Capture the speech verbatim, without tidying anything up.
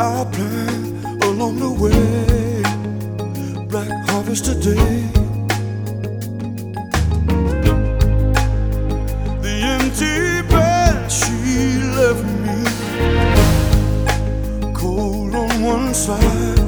I plant along the way, black harvest today. The empty bed she left me, cold on one side,